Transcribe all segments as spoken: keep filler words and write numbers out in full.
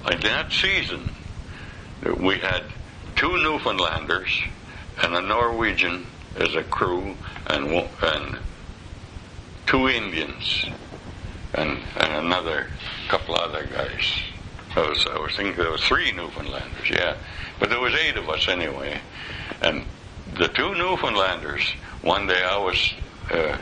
in that season, we had two Newfoundlanders and a Norwegian as a crew, and and two Indians, and and another couple other guys. I was, I was thinking there was three Newfoundlanders, yeah, but there was eight of us anyway. And the two Newfoundlanders, one day I was uh,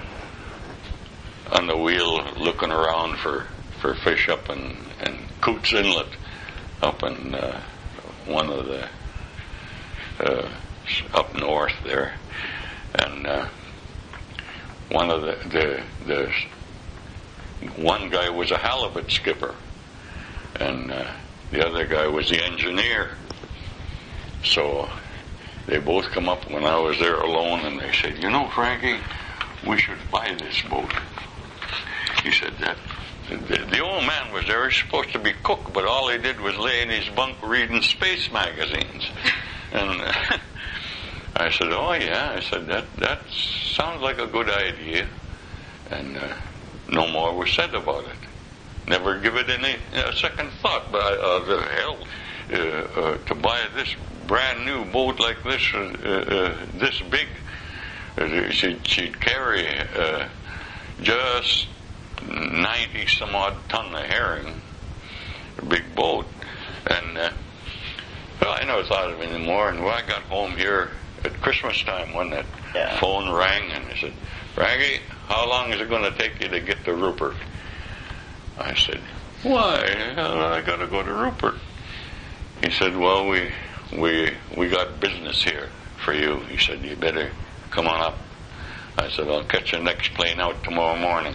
on the wheel looking around for, for fish up in, in Coots Inlet, up in uh, one of the uh, up north there, and uh, one of the, the the one guy was a halibut skipper, and uh, the other guy was the engineer. So they both come up when I was there alone, and they said, "You know, Frankie, we should buy this boat." He said that the, the old man was there. He was supposed to be cook, but all he did was lay in his bunk reading space magazines. And uh, I said, "Oh yeah," I said, "that that sounds like a good idea." And uh, no more was said about it. Never give it any uh, second thought. But uh, the hell, uh, uh, to buy this brand new boat like this, uh, uh, this big, uh, she'd, she'd carry uh, just ninety some odd ton of herring, a big boat, and uh, well, I never thought of it anymore. And when I got home here at Christmas time, when that yeah. phone rang, and I said, "Frankie, how long is it going to take you to get to Rupert?" I said, "Why? I got to go to Rupert." He said, "Well, we we we got business here for you." He said, "You better come on up." I said, "I'll catch the next plane out tomorrow morning."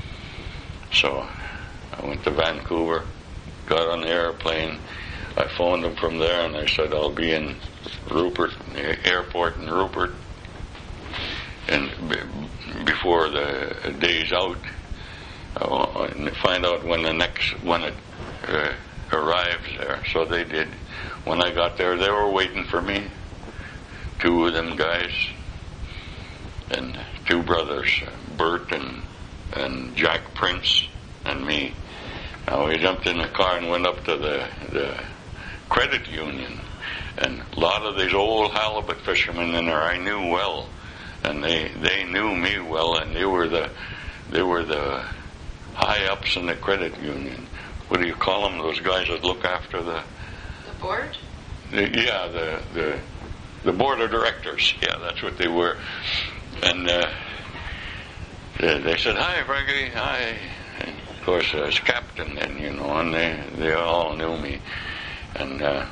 So I went to Vancouver, got on the airplane. I phoned them from there, and I said, "I'll be in Rupert, the airport in Rupert, and b- before the day's out, I'll find out when the next when it uh, arrives there." So they did. When I got there, they were waiting for me. Two of them guys, and two brothers, Bert and and Jack Prince and me. Now we jumped in the car and went up to the the credit union, and a lot of these old halibut fishermen in there I knew well, and they they knew me well, and they were the they were the high ups in the credit union. What do you call them? Those guys that look after the the board? The, yeah, the the the board of directors. Yeah, that's what they were. And uh, they, they said, "Hi, Frankie, hi." And of course, I was captain then, you know, and they they all knew me. And uh,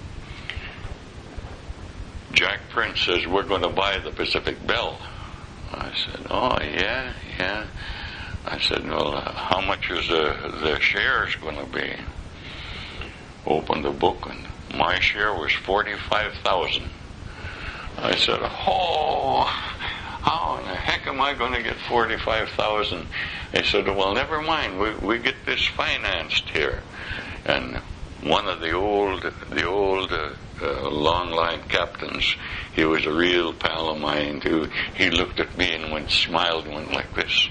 Jack Prince says, "We're going to buy the Pacific Belle." I said, "Oh yeah, yeah." I said, "Well, uh, how much is the the shares going to be?" Opened the book, and my share was forty-five thousand. I said, "Oh, how in the heck am I going to get forty-five thousand?" They said, "Well, never mind. We we get this financed here." And one of the old the old uh, uh, long line captains, he was a real pal of mine too. He looked at me and went smiled and went like this.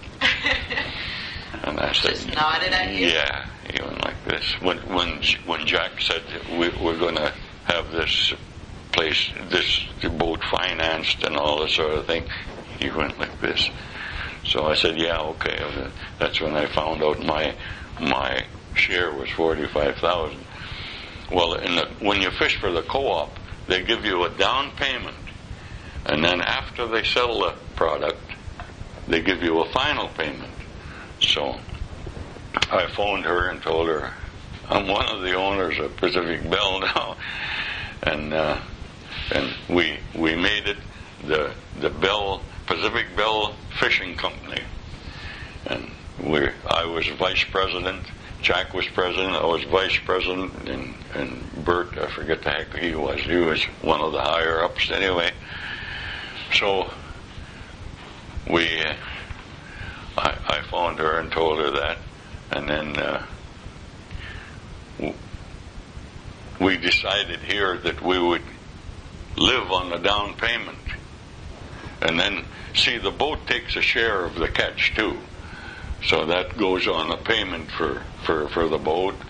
And I said, just nodded at you? Yeah, he went like this. When when when Jack said we, we're going to have this place, this boat financed and all this sort of thing, he went like this. So I said, "Yeah, okay." That's when I found out my my share was forty-five thousand. Well, in the, when you fish for the co-op, they give you a down payment, and then after they sell the product, they give you a final payment. So I phoned her and told her, "I'm one of the owners of Pacific Belle now," and uh, and we we made it the the Belle Pacific Belle Fishing Company, and we I was vice president. Jack was president. I was vice president, and and Bert, I forget the heck he was. He was one of the higher ups anyway. So we. Uh, I, I phoned her and told her that, and then uh, w- we decided here that we would live on the down payment, and then see the boat takes a share of the catch too, so that goes on a payment for, for, for the boat,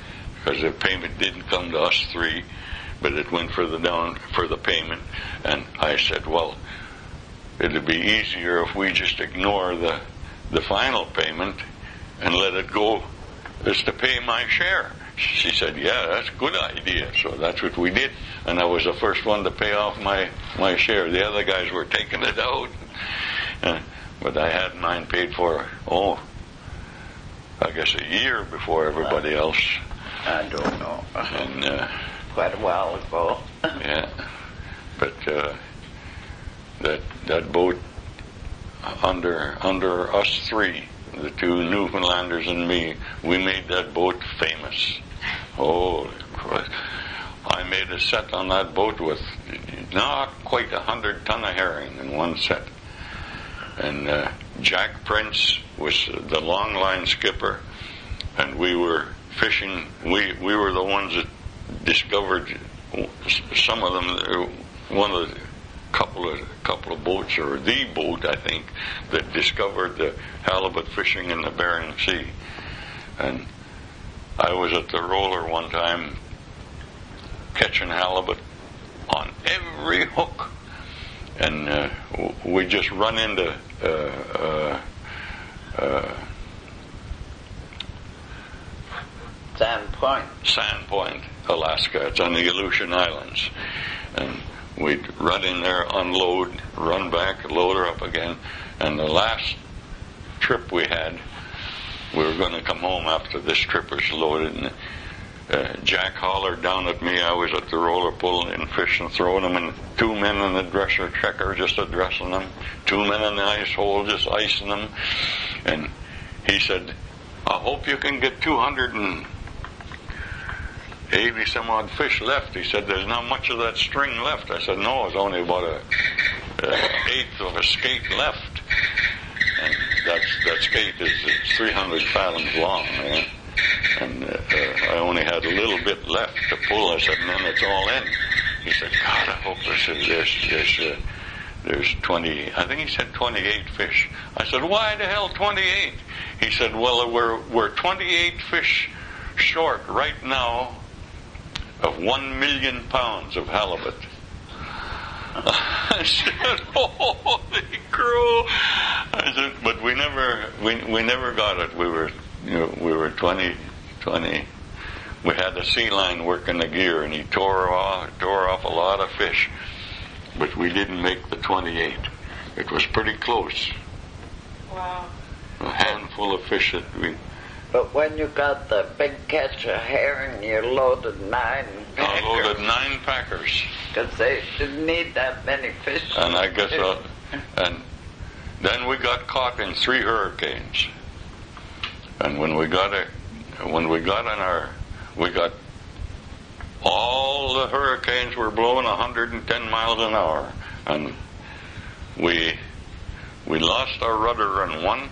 because the payment didn't come to us three, but it went for the down for the payment. And I said, well, it'd be easier if we just ignore the the final payment and let it go as to pay my share. She said, yeah, that's a good idea. So that's what we did. And I was the first one to pay off my, my share. The other guys were taking it out. Uh, but I had mine paid for, oh, I guess a year before everybody else. I don't know. And uh, quite a while ago. Yeah. But uh, that that boat, under under us three, the two Newfoundlanders and me, we made that boat famous. Oh, I made a set on that boat with not quite a hundred ton of herring in one set. And uh, Jack Prince was the long line skipper, and we were fishing. We we were the ones that discovered some of them. One of the couple of couple of boats, or the boat, I think, that discovered the halibut fishing in the Bering Sea. And I was at the roller one time catching halibut on every hook, and uh, we just run into uh, uh, uh, Sand Point. Sand Point, Alaska. It's on the Aleutian Islands, and we'd run in there, unload, run back, load her up again. And the last trip we had, we were going to come home after this trip was loaded, and uh, Jack hollered down at me. I was at the roller pulling in fish and throwing them, and two men in the dresser checker just addressing them, two men in the ice hole just icing them. And he said, I hope you can get two hundred eighty some odd fish left. He said, there's not much of that string left. I said, no, it's only about a, a eighth of a skate left. And that's, that skate is three hundred fathoms long, man. And uh, uh, I only had a little bit left to pull. I said, and then it's all in. He said, God, I hope this is, there's, there's, uh, there's twenty, I think he said twenty-eight fish. I said, why the hell twenty-eight? He said, well, we're, we're twenty-eight fish short right now of one million pounds of halibut. I said, holy crow. I said, but we never, we, we never got it. We were, you know, we were twenty, twenty. We had the sea line working the gear, and he tore off, tore off a lot of fish, but we didn't make the twenty-eight. It was pretty close. Wow. A handful of fish that we. But when you got the big catch of herring, you loaded nine packers. I loaded nine packers. Because they didn't need that many fish. And I guess, uh, and then we got caught in three hurricanes. And when we got it, when we got in our, we got, all the hurricanes were blowing one hundred ten miles an hour. And we, we lost our rudder in one,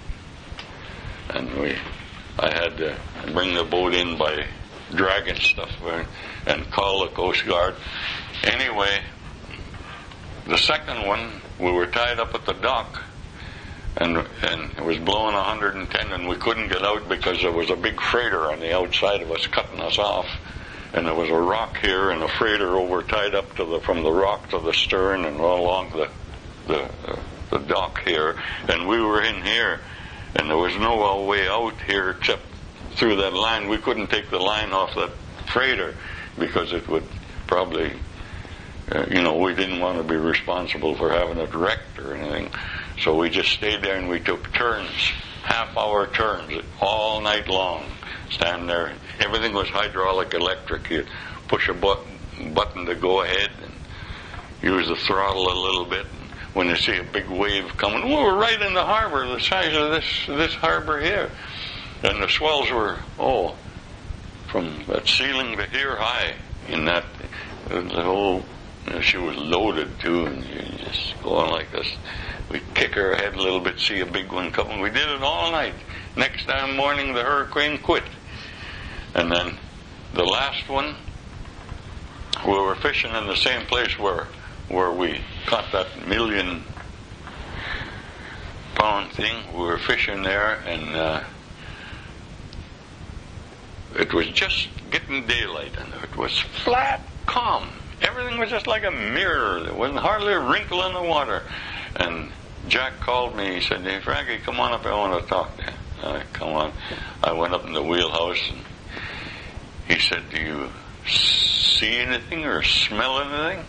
and we, I had to bring the boat in by dragging stuff and call the Coast Guard. Anyway, the second one, we were tied up at the dock, and and it was blowing one hundred ten, and we couldn't get out because there was a big freighter on the outside of us cutting us off, and there was a rock here and a freighter over tied up to the from the rock to the stern and all along the the uh, the dock here, and we were in here. And there was no way out here except through that line. We couldn't take the line off that freighter because it would probably, uh, you know, we didn't want to be responsible for having it wrecked or anything. So we just stayed there and we took turns, half-hour turns, all night long. Stand there. Everything was hydraulic electric. You push a button, button to go ahead and use the throttle a little bit. When you see a big wave coming, we were right in the harbor, the size of this this harbor here. And the swells were, oh, from that ceiling to here high. In that, the whole, you know, she was loaded too, and you just going like this. We'd kick her head a little bit, see a big one coming. We did it all night. Next time morning, the hurricane quit. And then the last one, we were fishing in the same place where where we caught that million pound thing. We were fishing there, and uh, it was just getting daylight, and it was flat, calm. Everything was just like a mirror. There wasn't hardly a wrinkle in the water. And Jack called me. He said, "Hey, Frankie, come on up. I want to talk to you." I come on. I went up in the wheelhouse, and he said, "Do you see anything or smell anything?"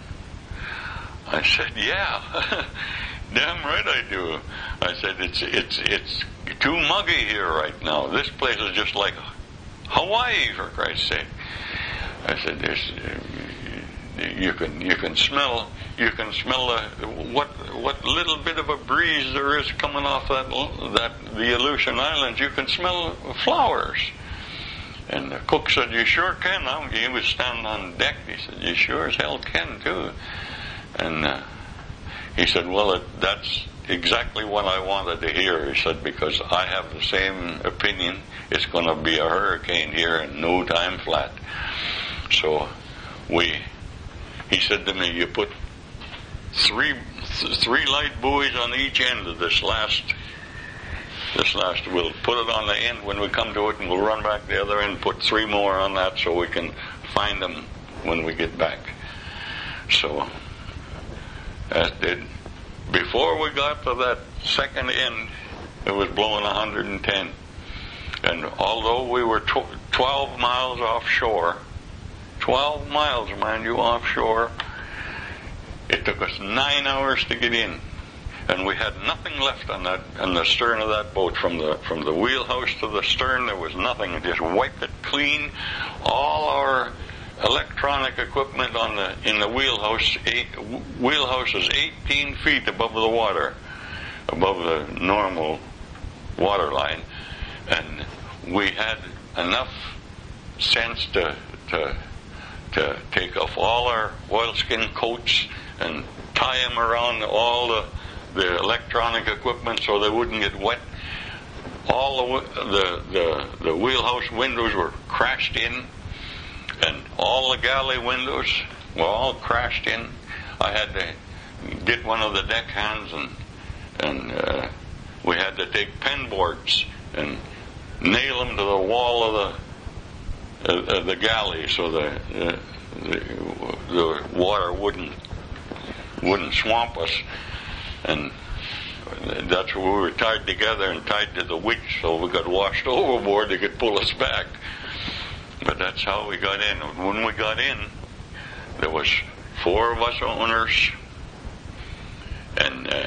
I said, "Yeah." "Damn right I do." I said, it's it's it's too muggy here right now. This place is just like Hawaii, for Christ's sake." I said, "There's, uh, you can you can smell you can smell the, what what little bit of a breeze there is coming off that that the Aleutian Islands. You can smell flowers." And the cook said, "You sure can." He was standing on deck. He said, "You sure as hell can too." And uh, he said, "Well, it, that's exactly what I wanted to hear." He said, "Because I have the same opinion. It's going to be a hurricane here in no time flat." So we, he said to me, "You put three th- three light buoys on each end of this last, this last, we'll put it on the end when we come to it, and we'll run back the other end, put three more on that so we can find them when we get back." So that did. Before we got to that second end, it was blowing one hundred ten. And although we were tw- twelve miles offshore, twelve miles, mind you, offshore, it took us nine hours to get in. And we had nothing left on that, on the stern of that boat. From the from the wheelhouse to the stern, there was nothing. It just wiped it clean. All our electronic equipment on the in the wheelhouse, eight, wheelhouse is eighteen feet above the water, above the normal water line, and we had enough sense to to to take off all our oilskin coats and tie them around all the the electronic equipment so they wouldn't get wet. All the the the, the wheelhouse windows were crashed in. And all the galley windows were all crashed in. I had to get one of the deck hands, and and uh, we had to take pen boards and nail them to the wall of the uh, uh, the galley so the, uh, the the water wouldn't wouldn't swamp us. And that's where we were tied together and tied to the winch, so we got washed overboard. They could pull us back. But that's how we got in. When we got in, there was four of us owners and uh,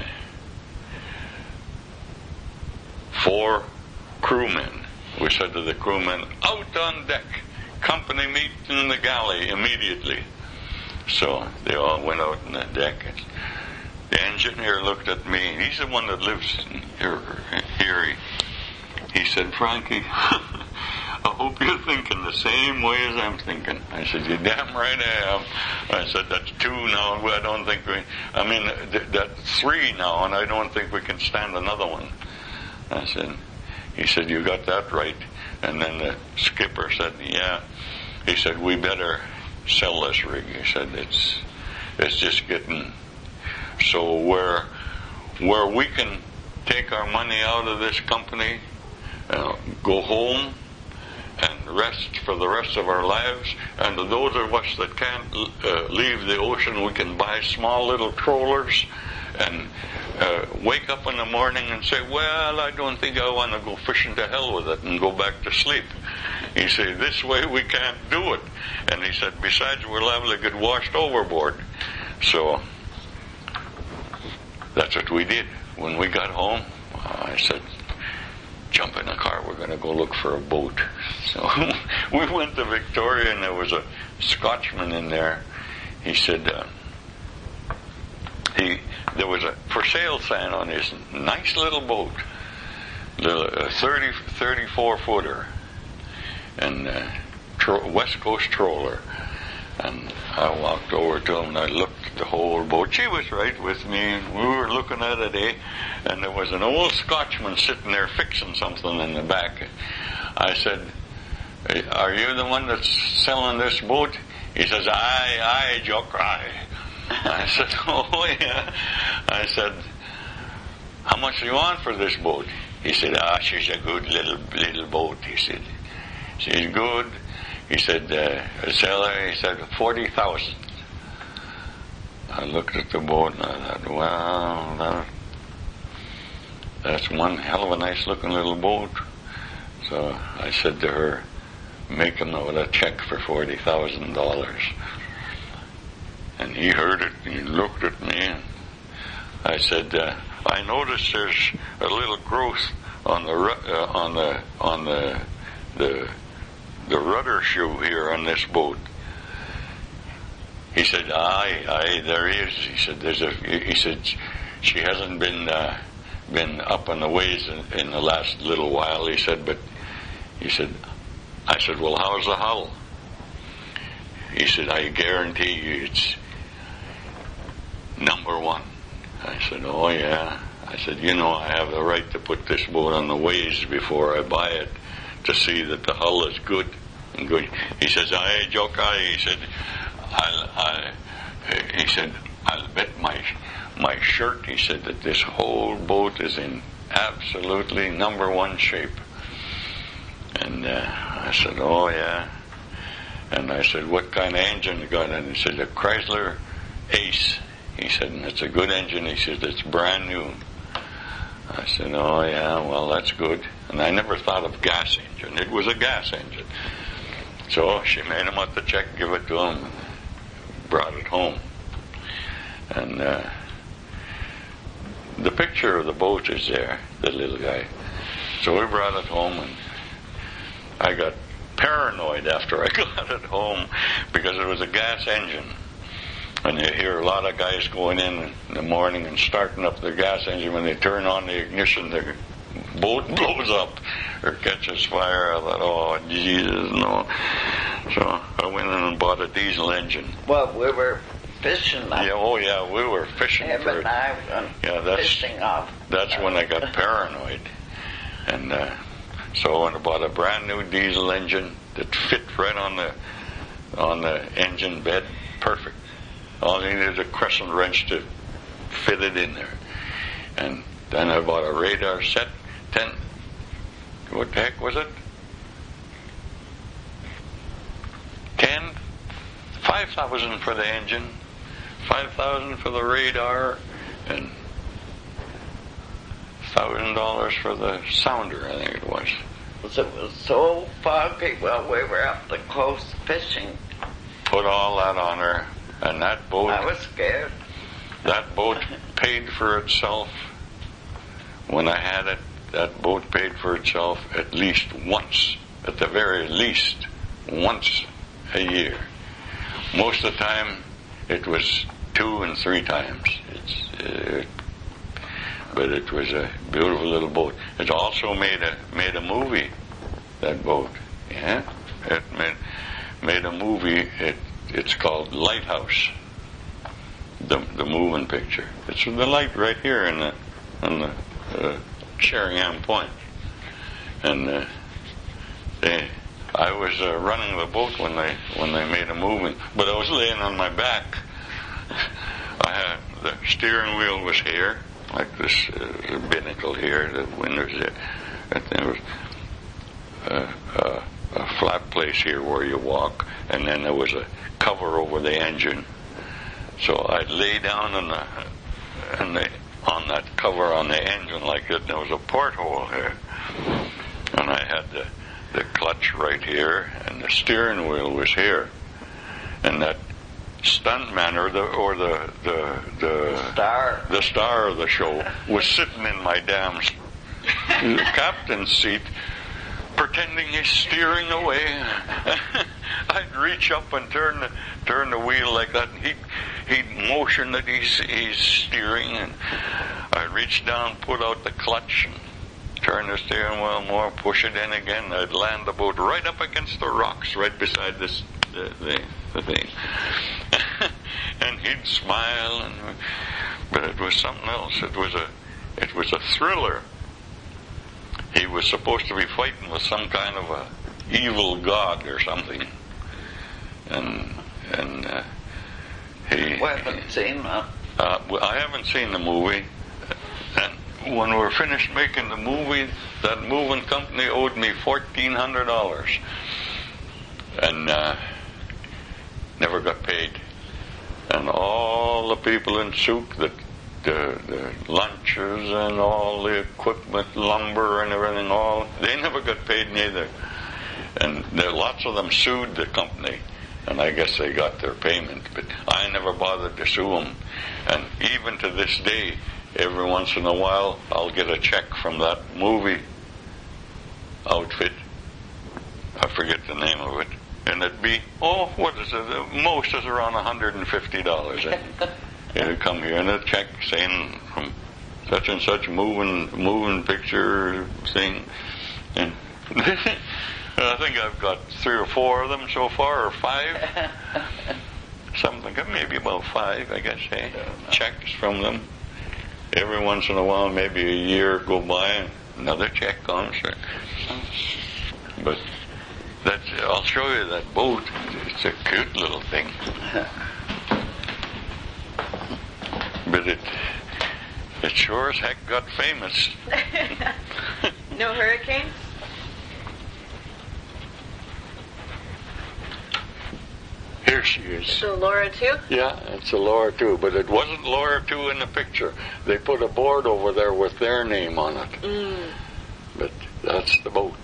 four crewmen. We said to the crewmen, "Out on deck, company meet in the galley immediately." So they all went out on the deck. The engineer looked at me, and he's the one that lives here. here. He, he said, "Frankie, I hope you're thinking the same way as I'm thinking." I said, "You're damn right I am." I said, "That's two now. I don't think we, I mean, th- that's three now, and I don't think we can stand another one." I said, he said, "You got that right." And then the skipper said, "Yeah." He said, "We better sell this rig." He said, it's, it's just getting, so where, where we can take our money out of this company, uh, go home, and rest for the rest of our lives. And to those of us that can't uh, leave the ocean, we can buy small little trawlers and uh, wake up in the morning and say, "Well, I don't think I want to go fishing, to hell with it," and go back to sleep. He said, "This way we can't do it." And he said, "Besides, we'll liable to get washed overboard." So that's what we did. When we got home, I said, "Jump in the car, we're going to go look for a boat." So we went to Victoria, and there was a Scotchman in there. He said, uh, he there was a for sale sign on his nice little boat, the thirty, thirty-four footer, and uh, tro- West Coast trawler. And I walked over to him, and I looked at the whole boat. She was right with me, and we were looking at it, eh? And there was an old Scotchman sitting there fixing something in the back. I said, "Are you the one that's selling this boat?" He says, "Aye, aye, Jock, aye." I said, "Oh, yeah." I said, "How much do you want for this boat?" He said, "Ah, she's a good little little boat." He said, "She's good." he said, uh, sailor, he said, forty thousand. I looked at the boat and I thought, well, that, that's one hell of a nice looking little boat. So I said to her, make him out a check for forty thousand dollars. And he heard it and he looked at me and I said, uh, I noticed there's a little growth on the uh, on the on the the the rudder shoe here on this boat. He said, aye, aye, there is. He said, there's a. He said, she hasn't been uh, been up on the ways in, in the last little while. He said, but he said, I said, well, how's the hull? He said, I guarantee you, it's number one. I said, oh yeah. I said, you know, I have the right to put this boat on the ways before I buy it to see that the hull is good and good. He says, aye, joke, aye. He said, I'll, I, he said, I'll bet my my shirt, he said, that this whole boat is in absolutely number one shape. And uh, I said, oh yeah. And I said, what kind of engine you got? And he said, a Chrysler Ace. He said, and it's a good engine. He said, it's brand new. I said, oh yeah, well that's good. And I never thought of gas engine. It was a gas engine. So she made him out the check, give it to him, brought it home. And uh, the picture of the boat is there, the little guy. So we brought it home, and I got paranoid after I got it home because it was a gas engine. And you hear a lot of guys going in in the morning and starting up their gas engine. When they turn on the ignition, the boat blows up or catches fire. I thought, oh, Jesus, no. So I went in and bought a diesel engine. Well, we were fishing. Yeah, oh yeah, we were fishing Him for and I went yeah, that's, fishing off. That's when I got paranoid. And uh, so I went and bought a brand new diesel engine that fit right on the on the engine bed. Perfect. All I needed is a crescent wrench to fit it in there. And then I bought a radar set. Ten, what the heck was it? Ten, five thousand for the engine, five thousand for the radar, and thousand dollars for the sounder. I think it was. It was so foggy while we were up the coast fishing. Put all that on her. And that boat, I was scared. That boat paid for itself. When I had it, that boat paid for itself at least once, at the very least, once a year. Most of the time, it was two and three times. It's, uh, but it was a beautiful little boat. It also made a made a movie. That boat, yeah, it made made a movie. It. It's called Lighthouse, the the moving picture. It's the light right here in the on the uh, Sheringham Point, and uh, they. I was uh, running the boat when they when they made a movie, but I was laying on my back. I had the steering wheel was here, like this uh, binnacle here, the windows there, and there was uh, uh, a flat place here where you walk, and then there was a cover over the engine. So I'd lay down on the, on the on that cover on the engine like that, and there was a porthole here, and I had the the clutch right here, and the steering wheel was here, and that stuntman or the or the the the star the star of the show was sitting in my damn captain's seat, pretending he's steering away. I'd reach up and turn the turn the wheel like that, and he'd he'd motion that he's he's steering, and I'd reach down, put out the clutch, and turn the steering wheel more, push it in again. I'd land the boat right up against the rocks, right beside this the the, the thing, and he'd smile, and but it was something else. It was a it was a thriller. He was supposed to be fighting with some kind of a evil god or something, and and uh, he. We haven't seen that. Uh, well, I haven't seen the movie, and when we were finished making the movie, that moving company owed me fourteen hundred dollars. and uh, never got paid. And all the people in Souk, the, the, the lunches and all the equipment, lumber and everything, all they never got paid neither. And there, lots of them sued the company, and I guess they got their payment. But I never bothered to sue them. And even to this day, every once in a while, I'll get a check from that movie outfit. I forget the name of it. And it'd be, oh, what is it? The most is around one hundred fifty dollars. It'd come here and a check saying from such and such moving moving picture thing. And I think I've got three or four of them so far, or five. Something, maybe about five, I guess, eh? Checks from them. Every once in a while, maybe a year go by, and another check comes. But that's, I'll show you that boat. It's a cute little thing. But it, it sure as heck got famous. No hurricanes? Here she is. So Laura too? Yeah, it's a Laura too, but it wasn't Laura too in the picture. They put a board over there with their name on it. Mm. But that's the boat.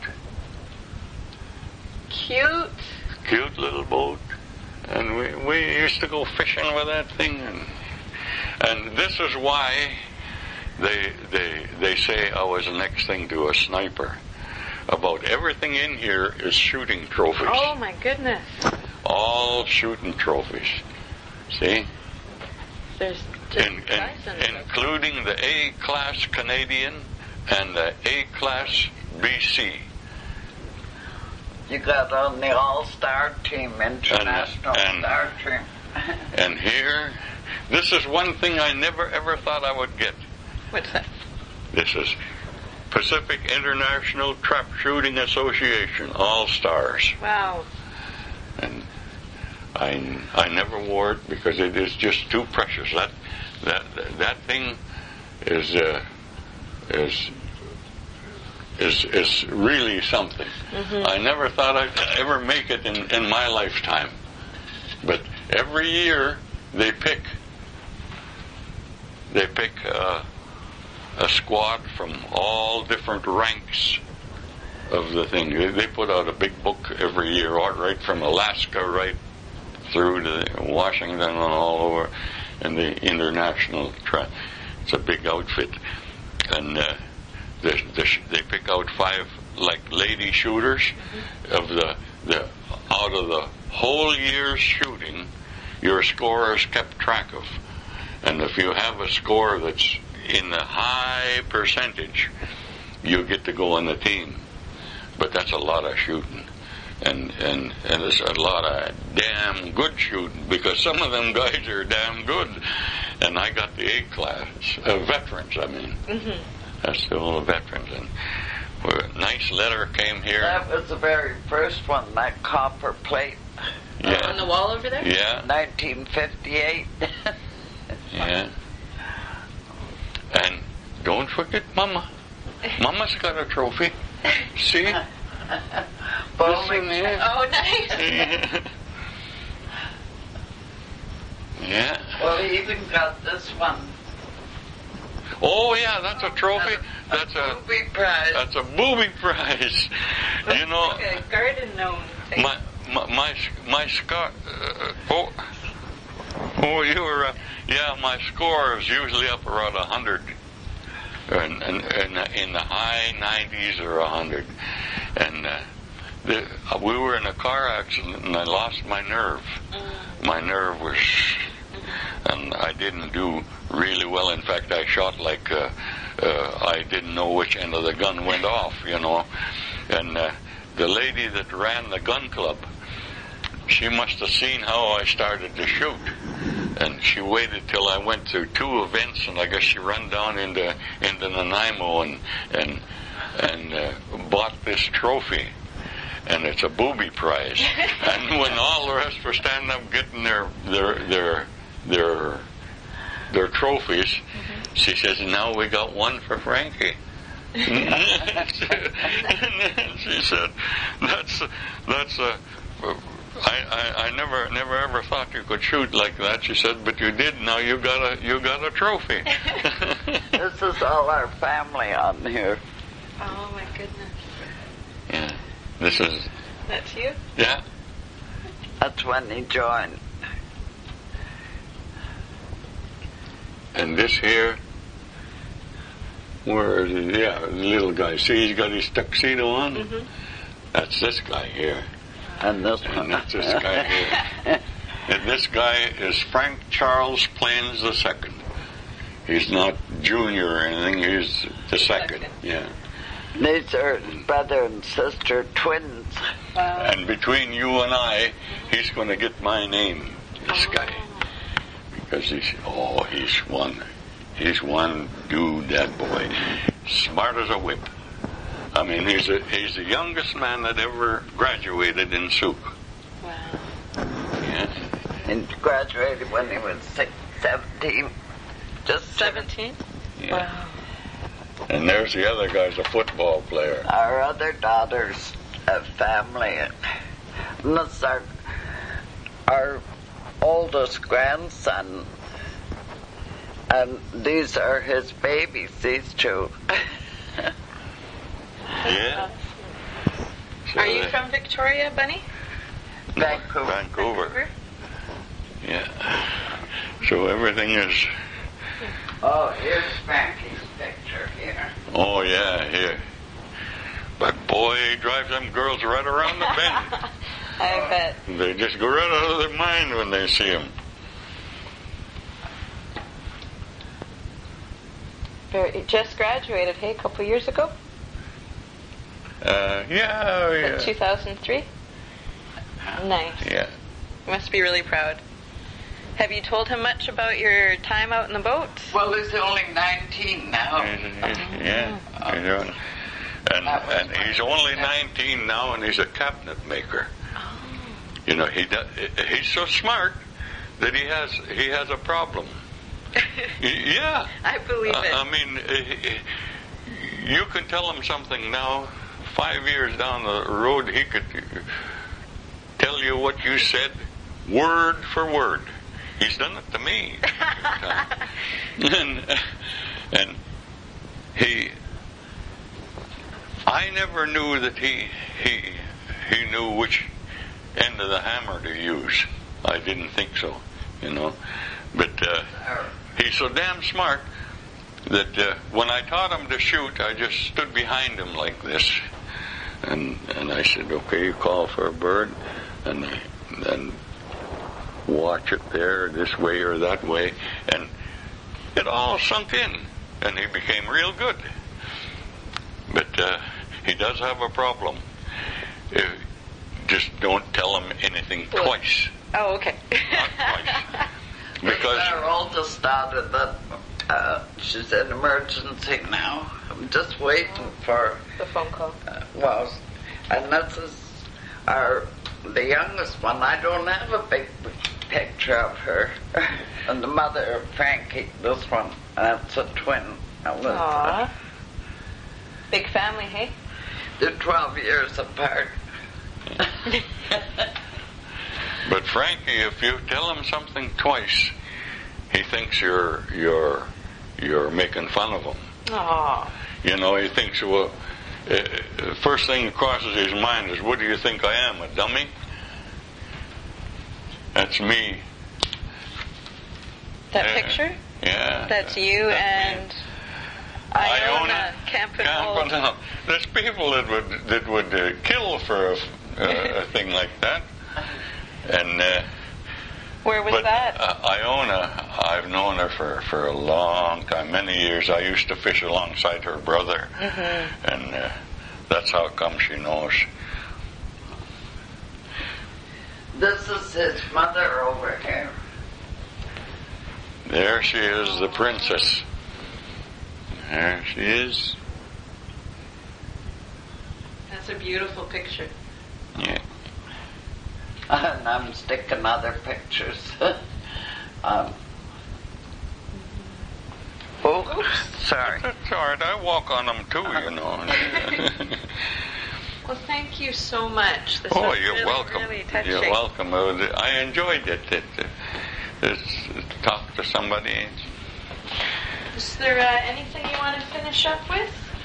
Cute. Cute little boat. And we, we used to go fishing with that thing. And, and this is why they, they, they say I was the next thing to a sniper. About everything in here is shooting trophies. Oh my goodness. All shooting trophies. See? There's just in, in, including the A-class Canadian and the A-class B C. You got on the All-Star team, International and, and, Star team. And here, this is one thing I never ever thought I would get. What's that? This is Pacific International Trap Shooting Association All-Stars. Wow. And I, I never wore it because it is just too precious. That that that thing is uh, is is is really something. Mm-hmm. I never thought I'd ever make it in, in my lifetime. But every year they pick they pick uh, a squad from all different ranks of the thing. They, they put out a big book every year, right from Alaska right through to Washington and all over, and the international tra- it's a big outfit. And uh, they, they, they pick out five like lady shooters. Mm-hmm. of the the out of the whole year's shooting, your score is kept track of. And if you have a score that's in the high percentage, you get to go on the team. But that's a lot of shooting. And, and, and it's a lot of damn good shooting, because some of them guys are damn good. And I got the A class, uh, veterans, I mean. Mm-hmm. That's the old veterans. And a nice letter came here. That was the very first one, that copper plate. Yeah. Oh, on the wall over there? Yeah. nineteen fifty-eight. Yeah. And don't forget Mama. Mama's got a trophy. See? Bowling. Oh, nice. Yeah. Well, he even got this one. Oh, yeah, that's a trophy. That's a, a booby prize. That's a booby prize. You know. Like a garden gnome thing. My my my, my score. Uh, oh, oh, you were. Uh, yeah, my score is usually up around a hundred. And in, in, in the high nineties or a hundred, and uh, the, uh, we were in a car accident, and I lost my nerve. Mm. My nerve was, and I didn't do really well. In fact, I shot like uh, uh, I didn't know which end of the gun went off, you know. And uh, the lady that ran the gun club, she must have seen how I started to shoot. And she waited till I went through two events, and I guess she ran down into into Nanaimo and and and uh, bought this trophy, and it's a booby prize. And when all the rest were standing up getting their their their their their trophies, mm-hmm. she says, "Now we got one for Frankie." And then she said, "That's that's a." I, I, I never never ever thought you could shoot like that. She said, but you did. Now you got a you got a trophy. This is all our family on here. Oh my goodness. Yeah. This is. That's you? Yeah. That's when he joined. And this here, where is it? Yeah, the little guy. See, he's got his tuxedo on. Mm-hmm. That's this guy here. And this And one. that's this guy here. And this guy is Frank Charles Plains the Second. He's not junior or anything. He's the second. Yeah. These are his brother and sister twins. Wow. And between you and I, he's going to get my name. This guy, because he's oh, he's one. He's one dude. That boy, smart as a whip. I mean, he's a, he's the youngest man that ever graduated in Souk. Wow. Yeah. He graduated when he was six, seventeen. Just seventeen? Yeah. Wow. And there's the other guy's a football player. Our other daughter's uh, family. And this is our, our oldest grandson. And these are his babies, these two. Yeah. So Are you they- from Victoria, Bunny? No, Vancouver. Vancouver. Yeah. So everything is. Oh, here's Frankie's picture here. Oh yeah, here. But boy, he drives them girls right around the bend. I bet. They just go right out of their mind when they see him. Very, just graduated, hey, a couple years ago? Uh, yeah, oh, yeah. two thousand three? Nice. Yeah. You must be really proud. Have you told him much about your time out in the boat? Well, he's only nineteen now. Yeah. You know, and and he's only nineteen now, and he's a cabinet maker. Oh. You know, he does, he's so smart that he has he has a problem. Yeah. I believe Uh, it. I mean, uh, you can tell him something now. Five years down the road, he could tell you what you said, word for word. He's done it to me. and, and he, I never knew that he he he knew which end of the hammer to use. I didn't think so, you know. But uh, he's so damn smart that uh, when I taught him to shoot, I just stood behind him like this. And and I said, okay, you call for a bird, and then watch it there, this way or that way, and it all sunk in, and he became real good. But uh, he does have a problem. Uh, just don't tell him anything twice. Oh, okay. Not twice. Because our oldest daughter, that uh, she's in emergency now. I'm just waiting for. The phone call. Uh, well, and this is our the youngest one. I don't have a big picture of her. And the mother of Frankie, this one, that's a twin. Aww. Big family, hey? They're twelve years apart. But Frankie, if you tell him something twice, he thinks you're you're you're making fun of him. Aww. You know, he thinks, well, uh, first thing that crosses his mind is, what do you think I am, a dummy? That's me. That Yeah. picture? Yeah. That's you That's and me. Iona Campanella. Campanella. There's people that would that would uh, kill for a, uh, a thing like that. And uh, Where was but that? uh, Iona, I've known her for, for a long time, many years. I used to fish alongside her brother, Mm-hmm. and uh, that's how come she knows. This is his mother over here. There she is, the princess. There she is. That's a beautiful picture. Yeah. And I'm sticking other pictures. um, oops, sorry. That's all right. I walk on them too, you know. Well, thank you so much. This Oh, was you're really, welcome. really touching. You're welcome. I enjoyed it. it, it, it talk to somebody. Is there uh, anything you want to finish up with?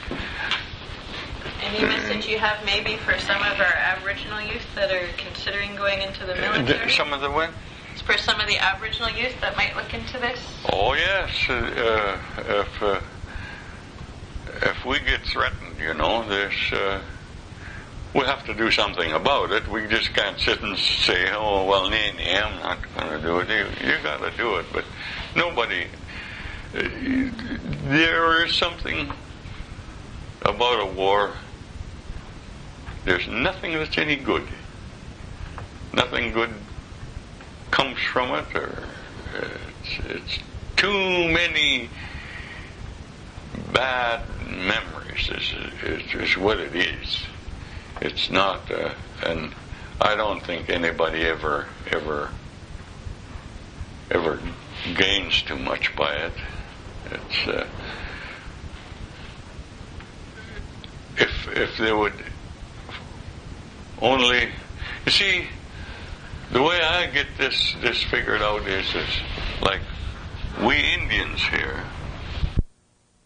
Any message you have maybe for some of our Aboriginal youth that are considering going into the military? Some of the what? For some of the Aboriginal youth that might look into this? Oh, yes. Uh, if uh, if we get threatened, you know, there's uh, we have to do something about it. We just can't sit and say, oh, well, nee, nee, I'm not going to do it. You, you got to do it. But nobody... Uh, there is something about a war. There's nothing that's any good. Nothing good comes from it, or it's, it's too many bad memories is, is, is what it is. It's not, uh, and I don't think anybody ever, ever, ever gains too much by it. It's, uh, if, if there would only, you see, the way I get this, this figured out is, is like we Indians here,